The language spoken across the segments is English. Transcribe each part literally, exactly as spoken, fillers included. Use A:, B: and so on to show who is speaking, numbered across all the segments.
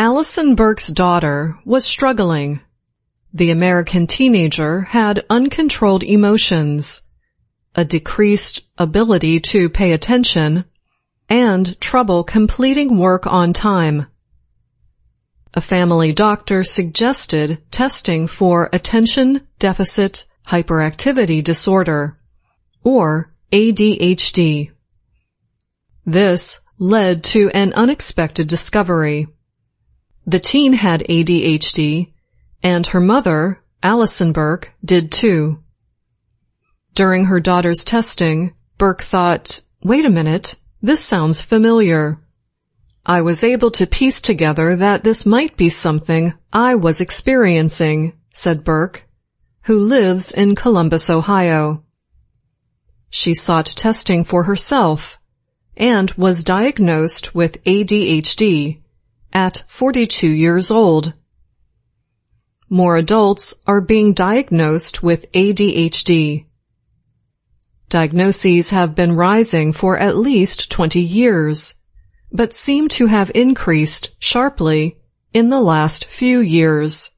A: Allison Burke's daughter was struggling. The American teenager had uncontrolled emotions, a decreased ability to pay attention, and trouble completing work on time. A family doctor suggested testing for attention deficit hyperactivity disorder, or A D H D. This led to an unexpected discovery. The teen had A D H D, and her mother, Allison Burke, did too. During her daughter's testing, Burke thought, "Wait a minute, this sounds familiar." I was able to piece together that this might be something I was experiencing, said Burke, who lives in Columbus, Ohio. She sought testing for herself and was diagnosed with A D H D at forty-two years old. More adults are being diagnosed with A D H D. Diagnoses have been rising for at least twenty years, but seem to have increased sharply in the last few years.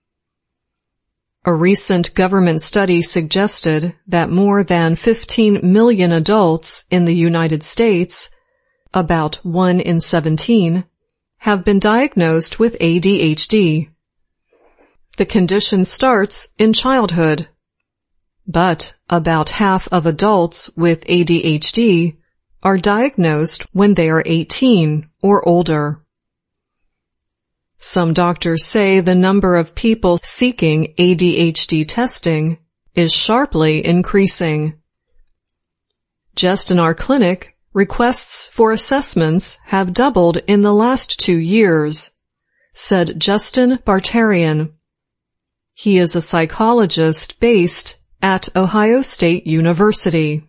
A: A recent government study suggested that more than fifteen million adults in the United States, about one in seventeen, have been diagnosed with A D H D. The condition starts in childhood, but about half of adults with A D H D are diagnosed when they are eighteen or older. Some doctors say the number of people seeking A D H D testing is sharply increasing. Just in our clinic, requests for assessments have doubled in the last two years, said Justin Bartarian. He is a psychologist based at Ohio State University.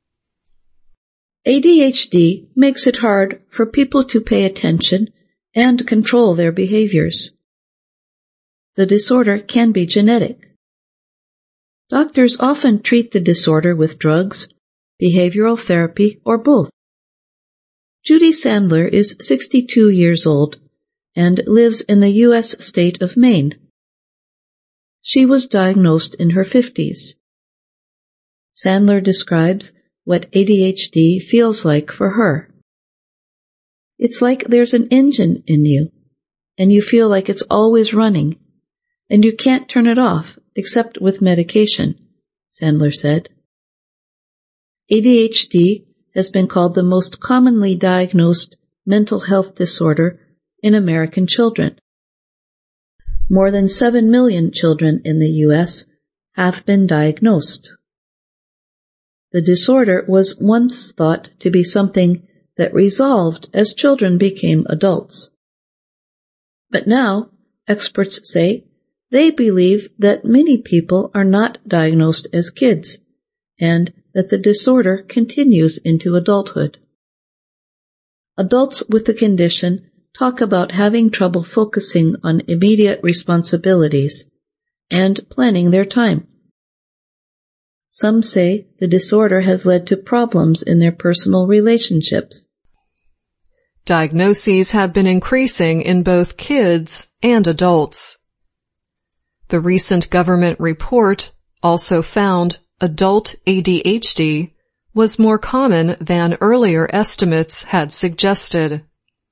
B: A D H D makes it hard for people to pay attention and control their behaviors. The disorder can be genetic. Doctors often treat the disorder with drugs, behavioral therapy, or both. Judy Sandler is sixty-two years old and lives in the U S state of Maine. She was diagnosed in her fifties. Sandler describes what A D H D feels like for her. It's like there's an engine in you, and you feel like it's always running, and you can't turn it off except with medication, Sandler said. A D H D has been called the most commonly diagnosed mental health disorder in American children. More than seven million children in the U S have been diagnosed. The disorder was once thought to be something that resolved as children became adults. But now, experts say, they believe that many people are not diagnosed as kids, and that the disorder continues into adulthood. Adults with the condition talk about having trouble focusing on immediate responsibilities and planning their time. Some say the disorder has led to problems in their personal relationships.
A: Diagnoses have been increasing in both kids and adults. The recent government report also found adult A D H D was more common than earlier estimates had suggested.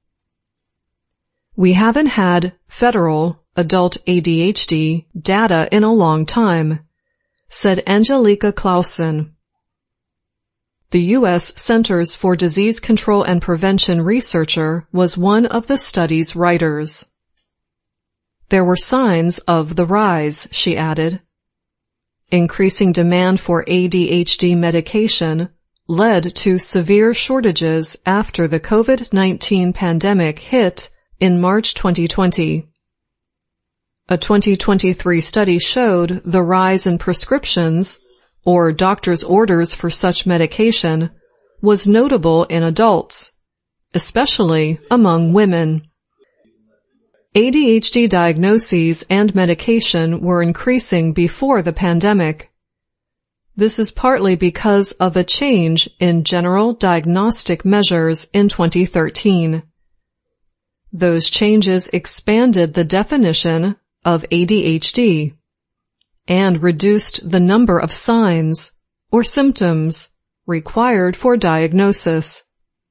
A: We haven't had federal adult A D H D data in a long time, said Angelica Clausen. The U S Centers for Disease Control and Prevention researcher was one of the study's writers. There were signs of the rise, she added. Increasing demand for A D H D medication led to severe shortages after the COVID nineteen pandemic hit in March twenty twenty. A twenty twenty-three study showed the rise in prescriptions, or doctor's orders for such medication, was notable in adults, especially among women. A D H D diagnoses and medication were increasing before the pandemic. This is partly because of a change in general diagnostic measures in twenty thirteen. Those changes expanded the definition of A D H D and reduced the number of signs or symptoms required for diagnosis.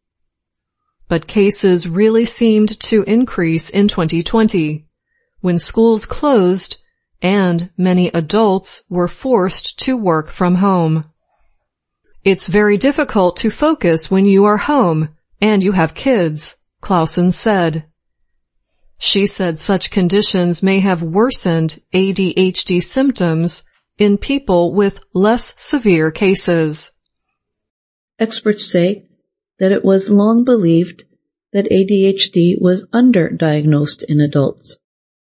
A: But cases really seemed to increase in twenty twenty, when schools closed and many adults were forced to work from home. It's very difficult to focus when you are home and you have kids, Clausen said. She said such conditions may have worsened A D H D symptoms in people with less severe cases.
B: Experts say that it was long believed that A D H D was underdiagnosed in adults.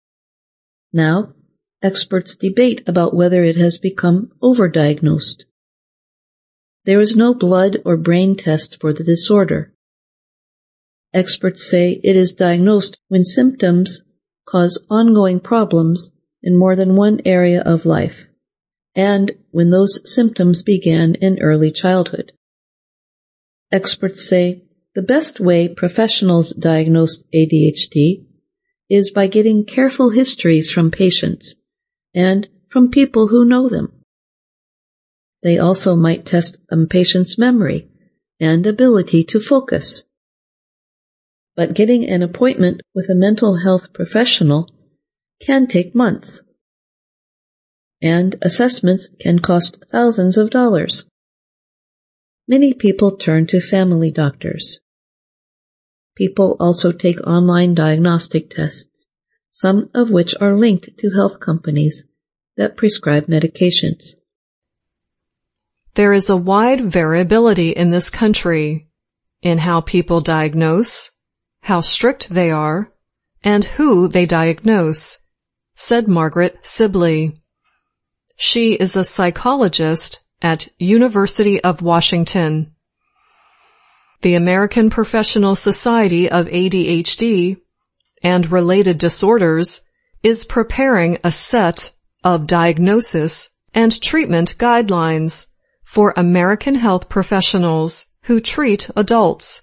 B: Now, experts debate about whether it has become overdiagnosed. There is no blood or brain test for the disorder. Experts say it is diagnosed when symptoms cause ongoing problems in more than one area of life, and when those symptoms began in early childhood. Experts say the best way professionals diagnose A D H D is by getting careful histories from patients and from people who know them. They also might test a patient's memory and ability to focus. But getting an appointment with a mental health professional can take months, and assessments can cost thousands of dollars. Many people turn to family doctors. People also take online diagnostic tests, some of which are linked to health companies that prescribe medications.
A: There is a wide variability in this country in how people diagnose, how strict they are, and who they diagnose, said Margaret Sibley. She is a psychologist at University of Washington. The American Professional Society of A D H D and Related Disorders is preparing a set of diagnosis and treatment guidelines for American health professionals who treat adults.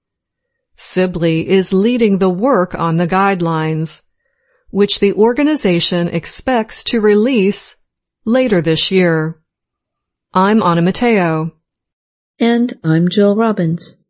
A: Sibley is leading the work on the guidelines, which the organization expects to release later this year. I'm Anna Mateo.
B: And I'm Jill Robbins.